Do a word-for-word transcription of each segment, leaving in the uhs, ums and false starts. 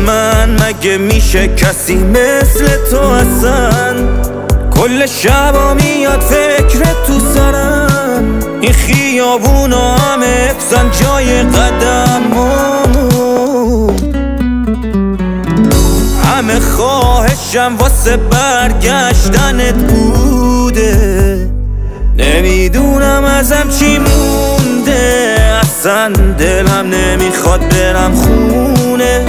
من مگه میشه کسی مثل تو اصلا؟ کل شبا میاد فکر تو سرم، این خیابونا همه افزن جای قدمامون، همه خواهشم واسه برگشتنت بوده. نمیدونم ازم چی مونده، اصلا دلم نمیخواد برم خونه.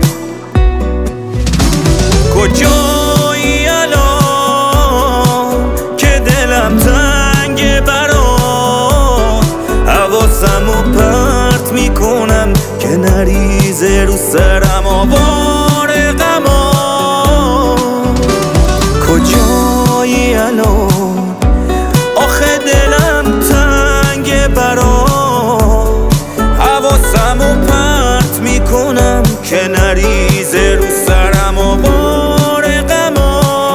کجایی الان که دلم تنگه برات؟ حواسمو پرت میکنم که نریزه رو سرم آوار غمات. کجایی الان آخه دلم تنگه برات؟ حواسمو پرت میکنم که نریزه رو سرم آوار غمات.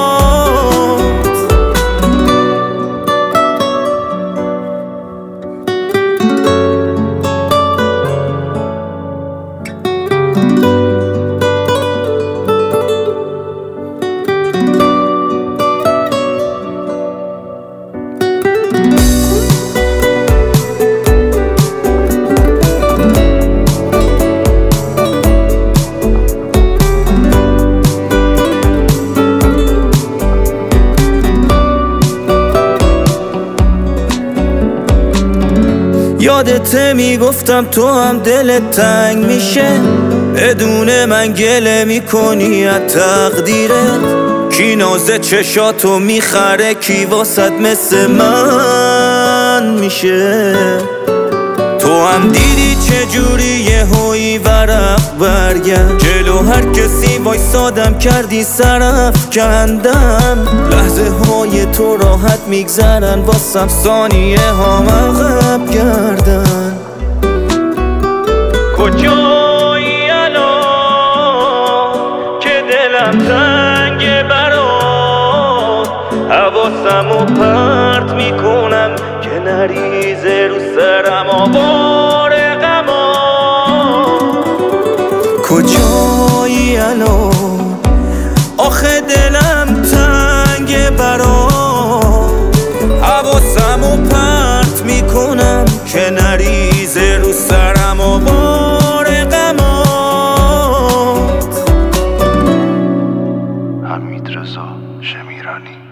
یادته میگفتم تو هم دلت تنگ میشه، بدون من گله میکنی از تقدیرت. کی نازه چشاتو میخره، کی واسد مثل من میشه؟ تو هم دیدی چجوری یه هوی ورق برگرد، جلو هر کسی وایسادم کردی سرف کندم. لحظه های تو راحت میگذرن، واسم ثانیه ها عقب گردن. کجایی الان که دلم تنگه برات؟ حواسمو پرت میکنم که نریزه رو سرم آوار غمات. کجایی الان آخه دلم تنگه برات؟ حواسمو پرت میکنم که نریزه رو سرم آوار غمات. حمیدرضا شمیرانی.